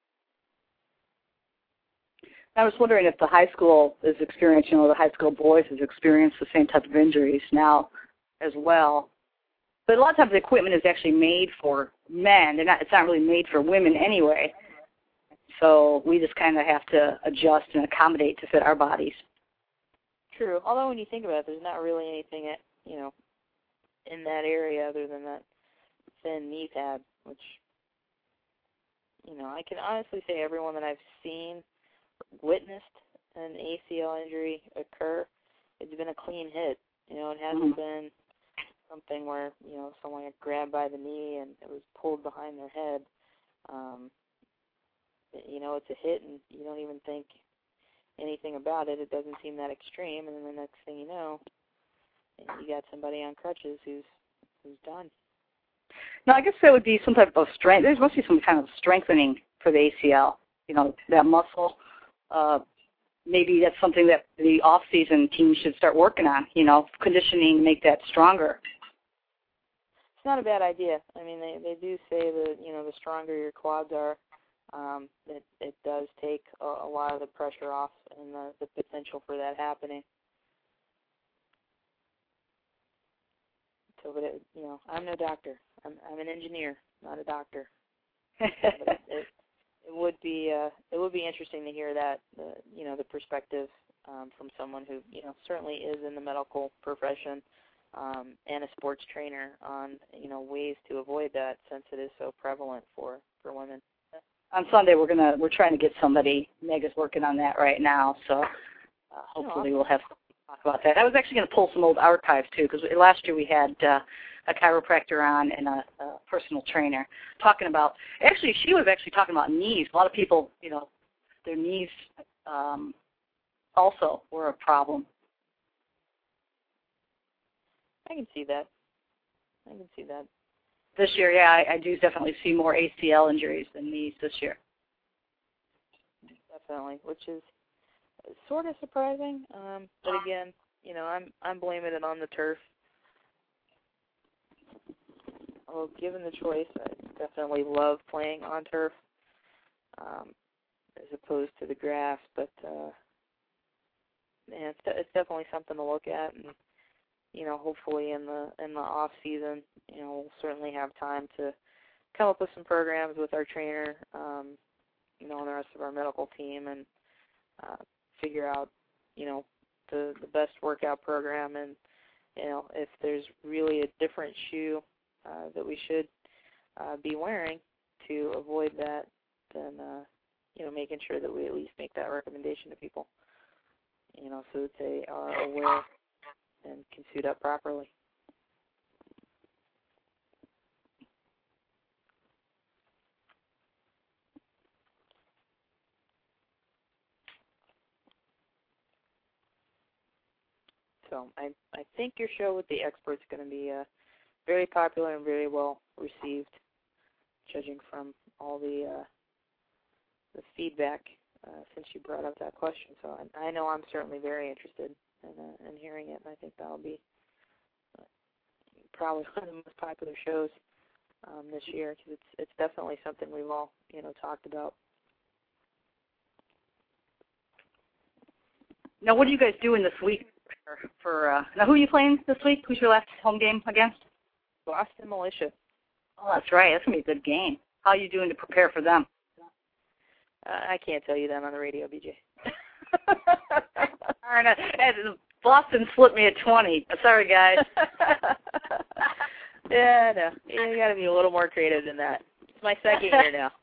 I was wondering if the high school is experiencing, you know, the high school boys has experienced the same type of injuries now as well. But a lot of times the equipment is actually made for men. They're not, it's not really made for women anyway. So we just kind of have to adjust and accommodate to fit our bodies. True. Although when you think about it, there's not really anything, at, you know, in that area other than that thin knee pad, which, you know, I can honestly say everyone that I've seen witnessed an A C L injury occur, it's been a clean hit. You know, it hasn't mm-hmm. been something where, you know, someone got grabbed by the knee and it was pulled behind their head. Um, you know, it's a hit and you don't even think anything about it. It doesn't seem that extreme, and then the next thing you know, you got somebody on crutches who's who's done. Now, I guess that would be some type of strength. There must be some kind of strengthening for the A C L. You know, that muscle. Uh, maybe that's something that the off-season team should start working on. You know, conditioning to make that stronger. It's not a bad idea. I mean, they they do say that, you know, the stronger your quads are, Um, it, it does take a, a lot of the pressure off and the, the potential for that happening. So, but it, you know, I'm no doctor. I'm I'm an engineer, not a doctor. But it, it, it would be uh, it would be interesting to hear that, the, you know, the perspective um, from someone who, you know, certainly is in the medical profession um, and a sports trainer on, you know, ways to avoid that since it is so prevalent for, for women. On Sunday, we're gonna we're trying to get somebody. Meg is working on that right now, so uh, hopefully we'll have to talk about that. I was actually going to pull some old archives too, because last year we had uh, a chiropractor on and a, a personal trainer talking about. Actually, she was actually talking about knees. A lot of people, you know, their knees um, also were a problem. I can see that. I can see that. This year, yeah, I, I do definitely see more A C L injuries than knees this year. Definitely, which is sort of surprising. Um, but again, you know, I'm I'm blaming it on the turf. Well, given the choice, I definitely love playing on turf um, as opposed to the grass. But uh, man, it's, it's definitely something to look at, and you know, hopefully in the in the off season, you know, we'll certainly have time to come up with some programs with our trainer, um, you know, and the rest of our medical team, and uh, figure out, you know, the the best workout program and you know, if there's really a different shoe uh, that we should uh, be wearing to avoid that, then, uh, you know, making sure that we at least make that recommendation to people, you know, so that they are aware and can suit up properly. So I, I think your show with the experts is going to be uh, very popular and very well received, judging from all the uh, the feedback uh, since you brought up that question. So I, I know I'm certainly very interested in, uh, in hearing it, and I think that'll be uh, probably one of the most popular shows um, this year, because it's it's definitely something we've all you know talked about. Now, what are you guys doing this week? For, for uh, now, who are you playing this week? Who's your last home game against? Boston Militia. Oh, that's right. That's going to be a good game. How are you doing to prepare for them? Uh, I can't tell you that on the radio, B J. All right, Boston slipped me at twenty. Sorry, guys. yeah, no. You got to be a little more creative than that. It's my second year now.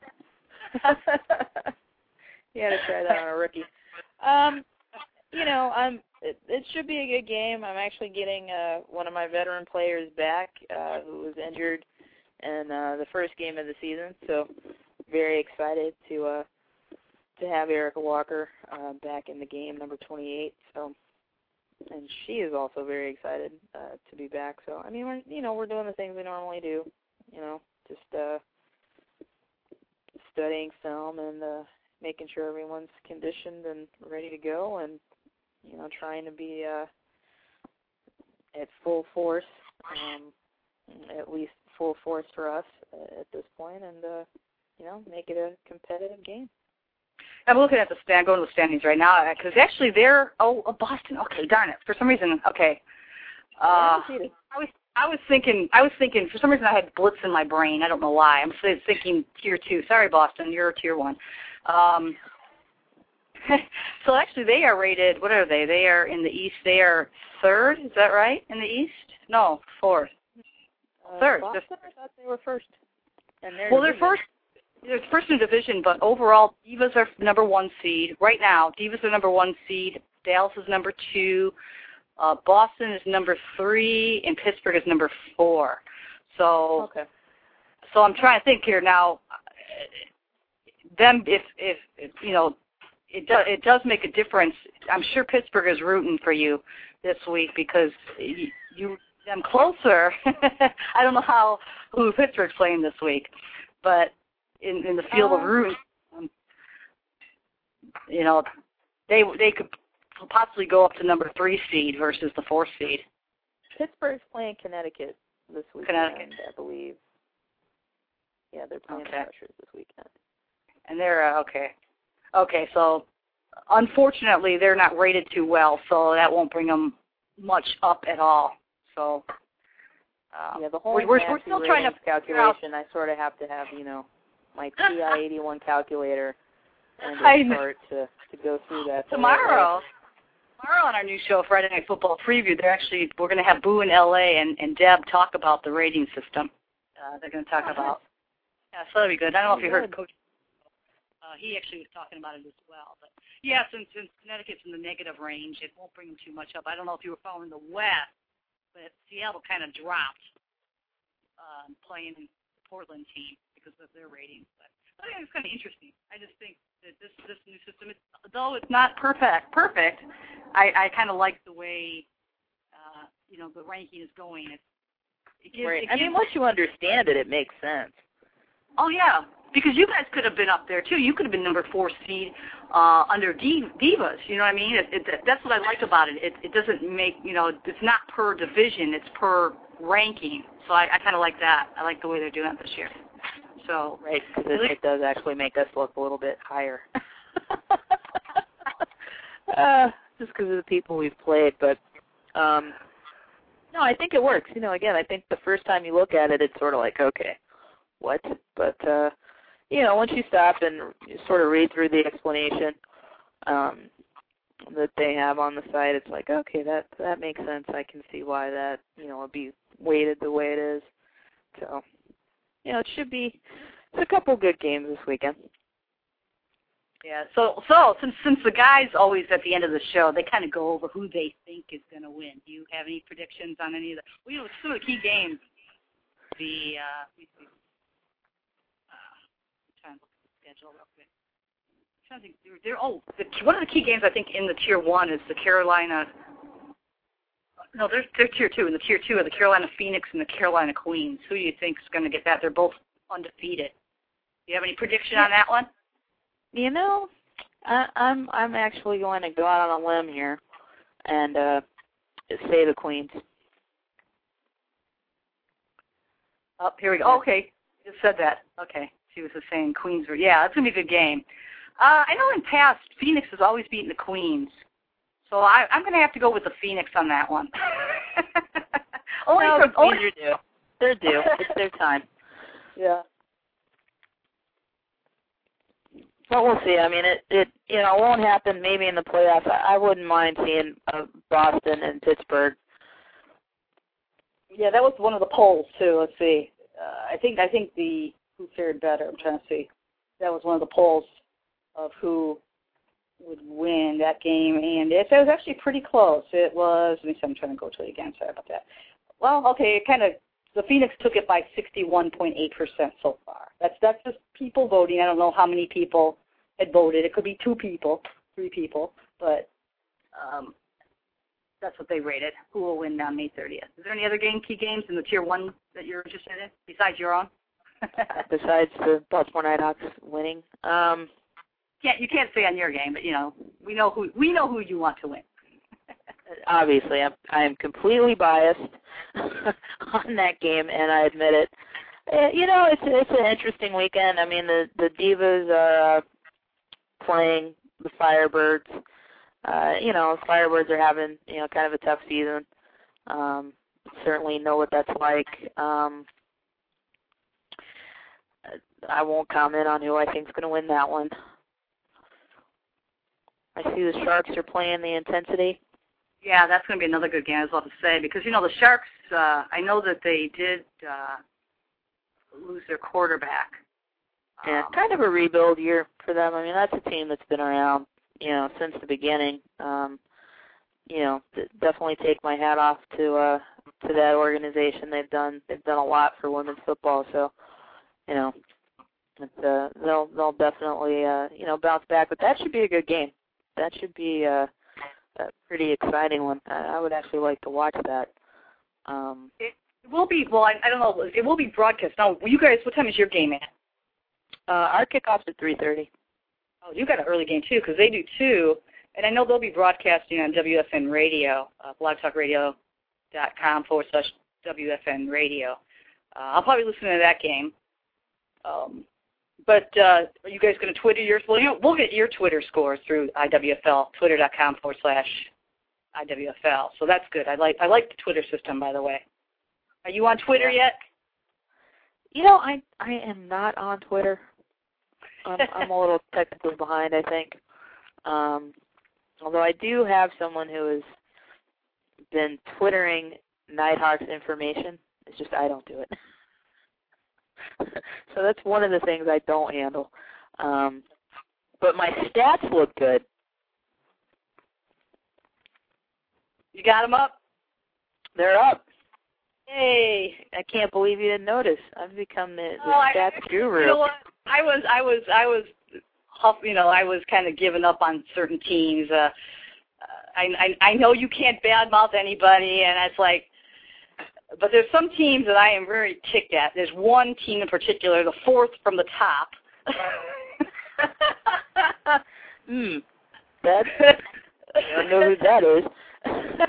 You got to try that on a rookie. Um, you know, I'm. It, it should be a good game. I'm actually getting uh, one of my veteran players back uh, who was injured in uh, the first game of the season. So very excited to uh, to have Erica Walker uh, back in the game, number twenty-eight. So, and she is also very excited uh, to be back. So I mean, we're you know we're doing the things we normally do. You know, just uh, studying film and uh, making sure everyone's conditioned and ready to go, and you know, trying to be uh, at full force, um, at least full force for us uh, at this point, and, uh, you know, make it a competitive game. I'm looking at the stand, going to the standings right now, because actually they're, oh, Boston, okay, darn it, for some reason, okay. Uh, I was I was thinking, I was thinking, for some reason I had Blitz in my brain, I don't know why. I'm thinking tier two. Sorry, Boston, you're tier one. Um, so actually they are rated, what are they? They are in the East, they are third, is that right, in the East? No, fourth. Uh, third. Boston, I thought they were first. And they're well, they're first. They're first in the division, but overall, Divas are number one seed. Right now, Divas are number one seed. Dallas is number two. Uh, Boston is number three, and Pittsburgh is number four. So, okay. So I'm trying to think here now. Them, if if, if you know, it does it does make a difference. I'm sure Pittsburgh is rooting for you this week because you, you them closer. I don't know how who Pittsburgh's playing this week, but in in the field uh, of rooting, um, you know, they they could possibly go up to number three seed versus the fourth seed. Pittsburgh's playing Connecticut this weekend, Connecticut, I believe. Yeah, they're playing okay. the Rushers this weekend. And they're uh, okay. Okay, so unfortunately they're not rated too well, so that won't bring them much up at all. So um, yeah, the whole we're, we're still trying to calculation. I sort of have to have you know my T I eighty-one calculator and start to to go through that tomorrow. Tomorrow on our new show, Friday Night Football Preview, they're actually we're going to have Boo in L A and, and Deb talk about the rating system. Uh, they're going to talk oh, about. Yeah, so that'll be good. I don't know if you heard Coach. Uh, he actually was talking about it as well. But yeah, since, since Connecticut's in the negative range, it won't bring them too much up. I don't know if you were following the West, but Seattle kind of dropped um, playing the Portland team because of their ratings. But I think it's kind of interesting. I just think that this this new system, is, though it's not perfect, perfect, I, I kind of like the way uh, you know the ranking is going. It, it gives, right. it gives, I mean, once you understand it, it makes sense. Oh yeah, because you guys could have been up there too. You could have been number four seed uh, under Divas. You know what I mean? It, it, that's what I like about it. it. It doesn't make you know it's not per division. It's per ranking. So I, I kind of like that. I like the way they're doing it this year. So right, because it, it does actually make us look a little bit higher. uh, just because of the people we've played, but um, no, I think it works. You know, again, I think the first time you look at it, it's sort of like okay. What? But, uh, you know, once you stop and you sort of read through the explanation, um, that they have on the site, it's like, okay, that that makes sense. I can see why that, you know, would be weighted the way it is. So, you know, it should be it's a couple good games this weekend. Yeah, so so since since the guys always at the end of the show, they kind of go over who they think is going to win. Do you have any predictions on any of the? Well, you know, some of the key games. The uh, let me see. Uh, I'm trying to look at the schedule real quick. I'm trying to think. They're, they're oh, the, one of the key games I think in the tier one is the Carolina. No, they're they're tier two. In the tier two are the Carolina Phoenix and the Carolina Queens. Who do you think is going to get that? They're both undefeated. Do you have any prediction on that one? You know, I, I'm I'm actually going to go out on a limb here and uh, say the Queens. Oh, here we go. Oh, okay, just said that. Okay, she was just saying Queens were. Yeah, it's gonna be a good game. Uh, I know in past Phoenix has always beaten the Queens, so I, I'm gonna have to go with the Phoenix on that one. only no, for, the Queens are due. They're due. It's their time. Yeah. But we'll see. I mean, it, it you know, won't happen maybe in the playoffs. I, I wouldn't mind seeing uh, Boston and Pittsburgh. Yeah, that was one of the polls too. Let's see. Uh, I think I think the who fared better. I'm trying to see. That was one of the polls of who would win that game, and it, it was actually pretty close. It was. Let me see. I'm trying to go to it again. Sorry about that. Well, okay. It kind of the Phoenix took it by sixty-one point eight percent so far. That's that's just people voting. I don't know how many people had voted. It could be two people, three people, but um, that's what they rated. Who will win on May thirtieth? Is there any other game, key games in the Tier one that you're interested in besides your own? Besides the Baltimore Nighthawks winning, um, can't you can't say on your game, but you know we know who we know who you want to win. Obviously, I'm I am completely biased on that game, and I admit it. Uh, you know, it's it's an interesting weekend. I mean, the the Divas are uh, playing the Firebirds. Uh, you know, Firebirds are having you know kind of a tough season. Um, certainly know what that's like. Um, I won't comment on who I think is going to win that one. I see the Sharks are playing the Intensity. Yeah, that's going to be another good game, I was about to say, because, you know, the Sharks, uh, I know that they did uh, lose their quarterback. Yeah, um, kind of a rebuild year for them. I mean, that's a team that's been around, you know, since the beginning. Um, you know, definitely take my hat off to uh, to that organization. They've done they've done a lot for women's football, so you know, it's, uh, they'll they'll definitely uh, you know bounce back. But that should be a good game. That should be uh, a pretty exciting one. I, I would actually like to watch that. Um, it will be. Well, I, I don't know. It will be broadcast. Now, you guys, what time is your game at? uh, our kickoff's at three thirty. Oh, you got an early game too, because they do too. And I know they'll be broadcasting on W F N Radio, uh, blogtalkradio.com forward slash W F N Radio. Uh, I'll probably listen to that game. Um, but uh, are you guys going to Twitter yours? Well, you, we'll get your Twitter scores through I W F L, twitter.com forward slash I W F L. So that's good. I like I like the Twitter system, by the way. Are you on Twitter yeah. yet? You know, I I am not on Twitter. I'm, I'm a little technically behind, I think. Um, although I do have someone who has been Twittering Nighthawks information. It's just I don't do it. So that's one of the things I don't handle. Um, but my stats look good. You got them up? They're up. Hey, I can't believe you didn't notice. I've become the, the oh, stats I, guru. You know what? I was, I was, I was, you know, I was kind of giving up on certain teams. Uh, I, I, I know you can't badmouth anybody, and it's like, but there's some teams that I am very ticked at. There's one team in particular, the fourth from the top. Hmm. That's, I don't know who that is.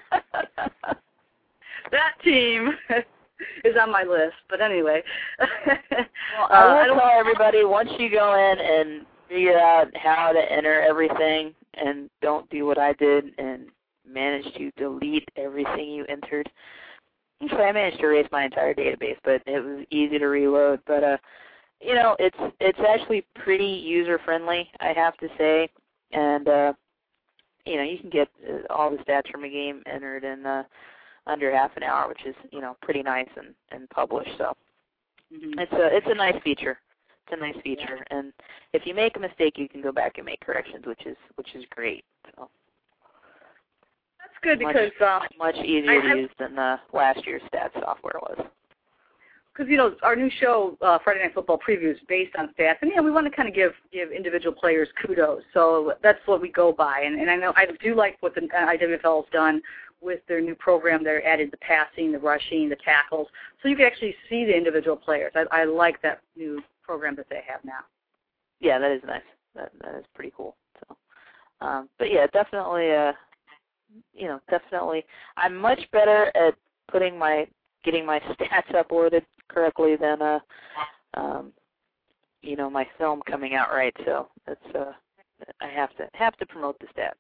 That team is on my list, but anyway. Well, I will uh, tell everybody, once you go in and figure out how to enter everything and don't do what I did and manage to delete everything you entered. Actually, I managed to erase my entire database, but it was easy to reload. But, uh, you know, it's it's actually pretty user-friendly, I have to say. And, uh, you know, you can get uh, all the stats from a game entered in uh, under half an hour, which is, you know, pretty nice and, and published. So mm-hmm. it's a it's a nice feature. It's a nice feature, yeah. And if you make a mistake, you can go back and make corrections, which is which is great. So that's good because much, um, much easier I, to use than uh, last year's stats software was. Because, you know, our new show, uh, Friday Night Football Preview, is based on stats. And, you know, we want to kind of give, give individual players kudos. So that's what we go by. And, and I know I do like what the I W F L has done with their new program. They added the passing, the rushing, the tackles. So you can actually see the individual players. I, I like that new program that they have now. Yeah, that is nice. That That is pretty cool. So, um, But, yeah, definitely, uh, you know, definitely. I'm much better at putting my getting my stats uploaded correctly than uh um you know my film coming out right, so that's uh I have to have to promote the stats.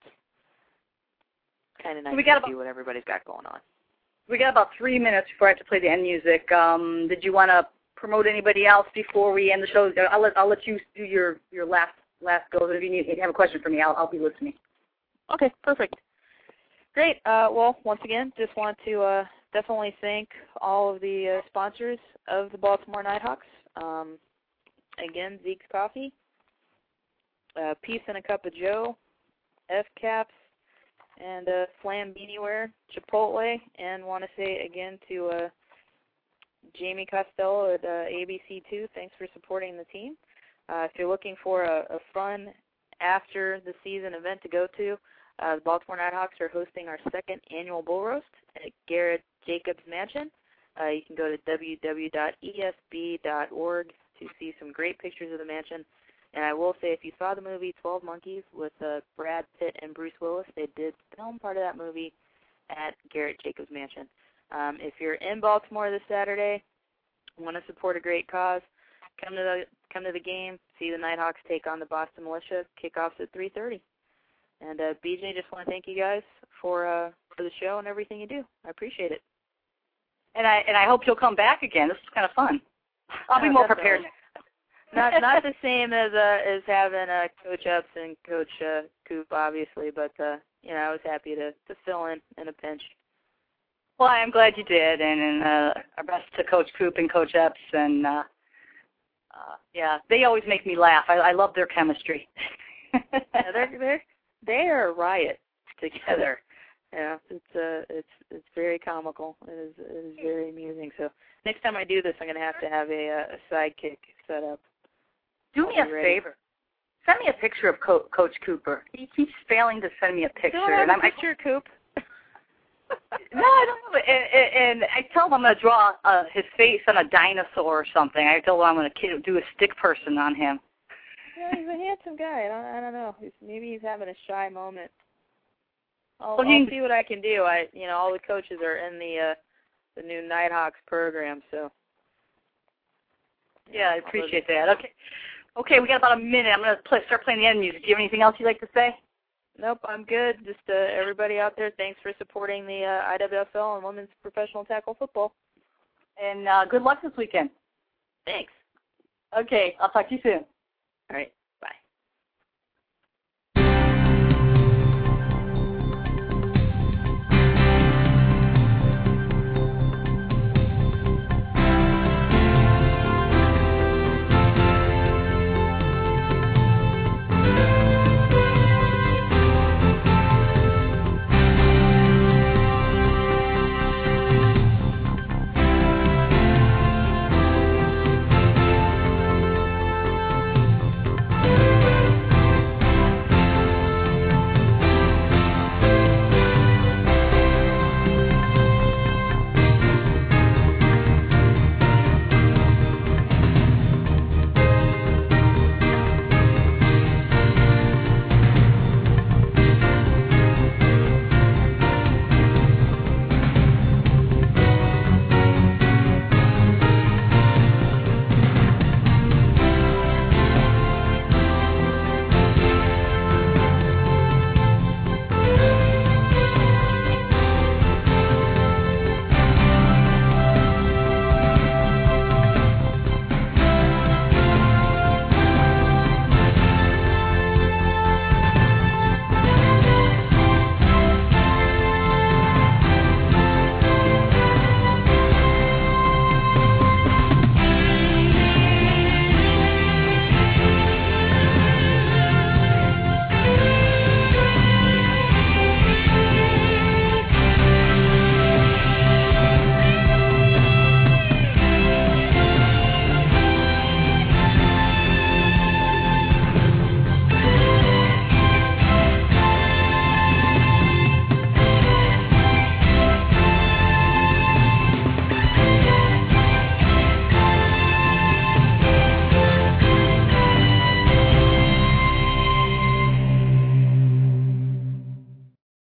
Kind of nice we got to about, see what everybody's got going on. We got about three minutes before I have to play the end music. Um, did you want to promote anybody else before we end the show? I'll let I'll let you do your, your last last goes. If you need if you have a question for me, I'll I'll be listening. Okay, perfect. Great. Uh, well, once again, just want to uh, definitely thank all of the uh, sponsors of the Baltimore Nighthawks. Um, again, Zeke's Coffee, uh, Peace and a Cup of Joe, F-Caps, and uh, Slam Beanieware, Chipotle, and want to say again to uh, Jamie Costello at uh, A B C two, thanks for supporting the team. Uh, if you're looking for a, a fun after-the-season event to go to, Uh, the Baltimore Nighthawks are hosting our second annual Bull Roast at Garrett Jacobs Mansion. Uh, you can go to w w w dot e s b dot org to see some great pictures of the mansion. And I will say, if you saw the movie twelve Monkeys with uh, Brad Pitt and Bruce Willis, they did film part of that movie at Garrett Jacobs Mansion. Um, if you're in Baltimore this Saturday, want to support a great cause, come to the come to the game, see the Nighthawks take on the Boston Militia. Kickoff's at three thirty. And uh, B J, just want to thank you guys for uh, for the show and everything you do. I appreciate it. And I and I hope you'll come back again. This is kind of fun. I'll be more prepared. Not not the same as uh, as having uh, Coach Epps and Coach uh, Coop, obviously, but uh, you know I was happy to, to fill in in a pinch. Well, I'm glad you did, and, and uh, our best to Coach Coop and Coach Epps, and uh, uh, yeah, they always make me laugh. I, I love their chemistry. yeah, they're they're they are a riot together. Yeah, it's uh, it's it's very comical. It is it is very amusing. So next time I do this, I'm gonna have to have a, a sidekick set up. Do me a favor. Send me a picture of Co- Coach Cooper. He keeps failing to send me a picture. Do I have and a I'm, picture, I, Coop? no, I don't know. And, and, and I tell him I'm going to draw uh, his face on a dinosaur or something. I tell him I'm going to do a stick person on him. Yeah, he's a handsome guy. I don't, I don't know. He's, maybe he's having a shy moment. I'll, well, I'll see what I can do. I, you know, all the coaches are in the uh, the new Nighthawks program, so. Yeah, I appreciate that. Okay, okay, we got about a minute. I'm going to play, start playing the end music. Do you have anything else you'd like to say? Nope, I'm good. Just uh, everybody out there, thanks for supporting the uh, I W F L and women's professional tackle football. And uh, good luck this weekend. Thanks. Okay, I'll talk to you soon. All right.